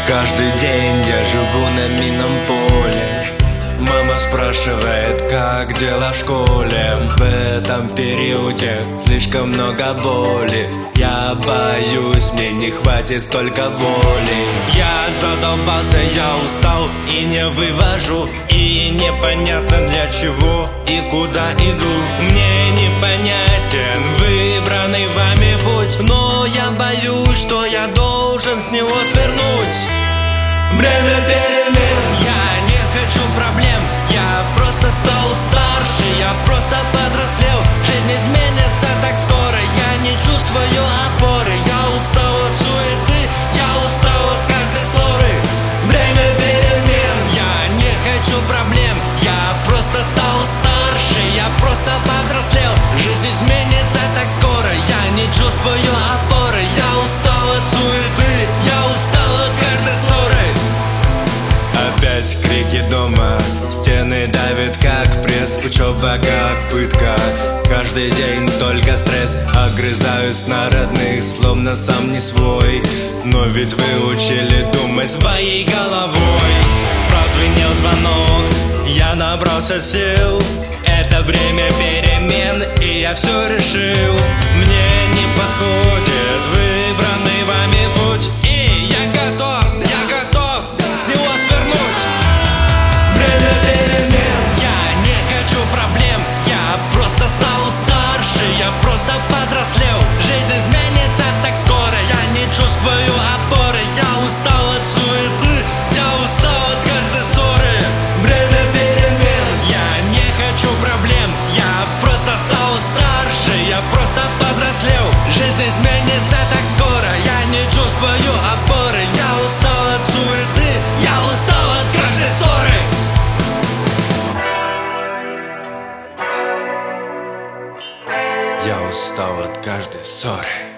Каждый день я живу на минном поле. Мама спрашивает, как дела в школе. В этом периоде слишком много боли. Я боюсь, мне не хватит столько воли. Я задолбался, я устал и не вывожу. И непонятно для чего и куда иду. Мне непонятен выбранный вами путь, но я боюсь, что я должен с него свернуть. Время перемен. Я не хочу проблем, я просто стал старше, я просто повзрослел. Жизнь изменится так скоро, я не чувствую опоры. Я устал от суеты, я устал от каждой ссоры. Время перемен. Я не хочу проблем, я просто стал старше, я просто повзрослел. Жизнь изменится так скоро, я не чувствую опоры. Я устал от суеты, я устал от каждой ссоры. Опять крики дома, стены давят как пресс. Учеба как пытка, каждый день только стресс. Огрызаюсь на родных, словно сам не свой. Но ведь вы учили думать своей головой. Прозвенел звонок, я набрался сил. Это время перемен, и я все решил. Мне не подходит выбранный вами путь, и я готов с него свернуть. Время перемен. Я не хочу проблем, я просто стал старше, я просто повзрослел. Жизнь изменится так скоро, я не чувствую опоры. Я устал от суеты, я устал от каждой ссоры. Время перемен. Я не хочу проблем, я просто стал старше, я просто повзрослел. Жизнь изменится так скоро, я не чувствую опоры. Я устал от суеты, я устал от каждой ссоры. Я устал от каждой ссоры.